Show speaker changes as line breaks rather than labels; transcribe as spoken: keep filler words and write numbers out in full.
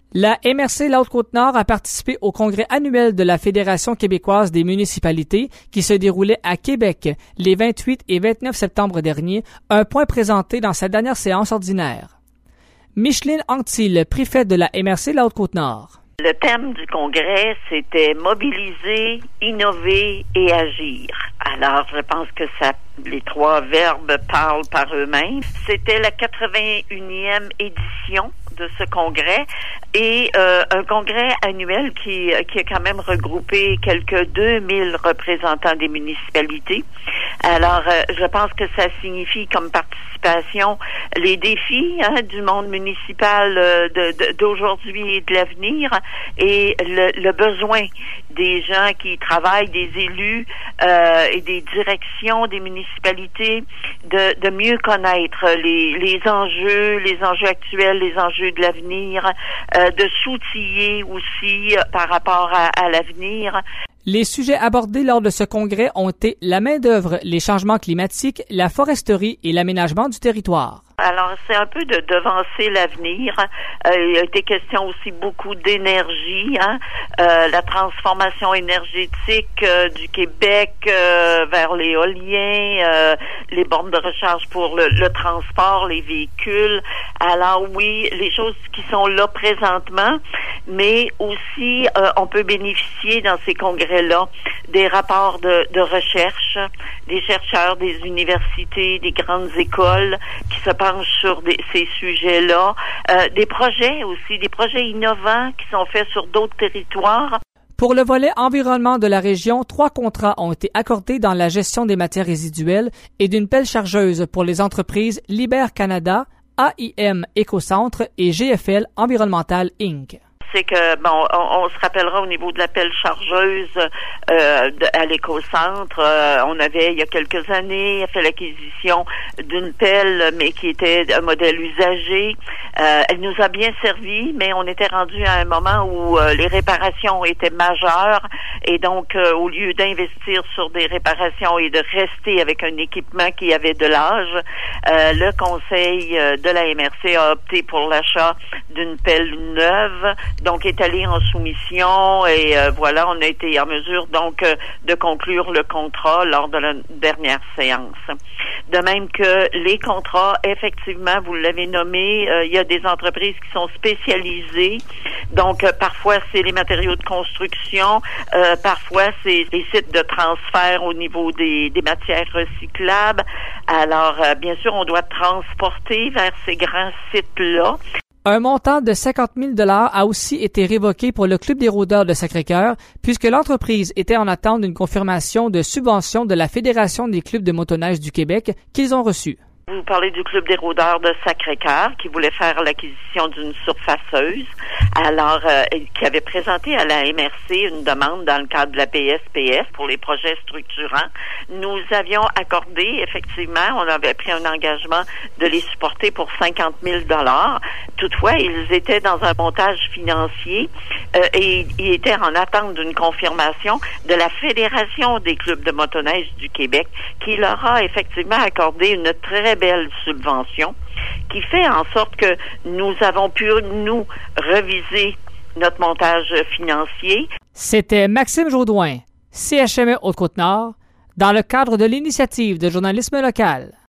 La M R C La Haute-Côte-Nord a participé au congrès annuel de la Fédération québécoise des municipalités qui se déroulait à Québec les vingt-huit et vingt-neuf septembre dernier, un point présenté dans sa dernière séance ordinaire. Micheline Anctil, préfète de la M R C La Haute-Côte-Nord.
Le thème du congrès, c'était mobiliser, innover et agir. Alors, je pense que ça, les trois verbes parlent par eux-mêmes. C'était la quatre-vingt-unième édition de ce congrès et euh, un congrès annuel qui, qui a quand même regroupé quelques deux mille représentants des municipalités. Alors, euh, je pense que ça signifie comme participation les défis hein, du monde municipal euh, de, de, d'aujourd'hui et de l'avenir et le, le besoin des gens qui travaillent, des élus euh, et des directions des municipalités de, de mieux connaître les, les enjeux, les enjeux actuels, les enjeux de l'avenir, euh, de s'outiller aussi euh, par rapport à, à l'avenir.
Les sujets abordés lors de ce congrès ont été la main-d'œuvre, les changements climatiques, la foresterie et l'aménagement du territoire.
Alors, c'est un peu de devancer l'avenir. Euh, il a été question aussi beaucoup d'énergie, hein, euh, la transformation énergétique euh, du Québec euh, vers l'éolien, euh, les bornes de recharge pour le, le transport, les véhicules. Alors oui, les choses qui sont là présentement, mais aussi euh, on peut bénéficier dans ces congrès-là des rapports de, de recherche, des chercheurs des universités, des grandes écoles qui se penchent sur des, ces sujets-là, euh, des projets aussi, des projets innovants qui sont faits sur d'autres territoires.
Pour le volet environnement de la région, trois contrats ont été accordés dans la gestion des matières résiduelles et d'une pelle chargeuse pour les entreprises Liber Canada, A I M Écocentre et G F L Environnemental Incorporated.
C'est que, bon, on, on se rappellera au niveau de la pelle chargeuse euh, de, à l'écocentre, euh, on avait, il y a quelques années, fait l'acquisition d'une pelle, mais qui était un modèle usagé. Euh, elle nous a bien servi, mais on était rendu à un moment où euh, les réparations étaient majeures, et donc, euh, au lieu d'investir sur des réparations et de rester avec un équipement qui avait de l'âge, euh, le conseil de la M R C a opté pour l'achat d'une pelle neuve, donc est allé en soumission et euh, voilà, on a été en mesure donc euh, de conclure le contrat lors de la dernière séance. De même que les contrats, effectivement, vous l'avez nommé, euh, il y a des entreprises qui sont spécialisées, donc euh, parfois c'est les matériaux de construction, euh, parfois c'est les sites de transfert au niveau des, des matières recyclables. Alors, euh, bien sûr, on doit transporter vers ces grands sites-là.
Un montant de cinquante mille dollars a aussi été révoqué pour le Club des rôdeurs de Sacré-Cœur, puisque l'entreprise était en attente d'une confirmation de subvention de la Fédération des clubs de motoneige du Québec qu'ils ont reçue.
Vous parlez du Club des rôdeurs de Sacré-Cœur qui voulait faire l'acquisition d'une surfaceuse, alors euh, qui avait présenté à la M R C une demande dans le cadre de la P S P S pour les projets structurants. Nous avions accordé, effectivement, on avait pris un engagement de les supporter pour cinquante mille dollars. Toutefois, ils étaient dans un montage financier euh, et ils étaient en attente d'une confirmation de la Fédération des clubs de motoneige du Québec qui leur a effectivement accordé une très belle subvention qui fait en sorte que nous avons pu, nous, reviser notre montage financier.
C'était Maxime Jaudoin, C H M E Haute-Côte-Nord, dans le cadre de l'initiative de journalisme local.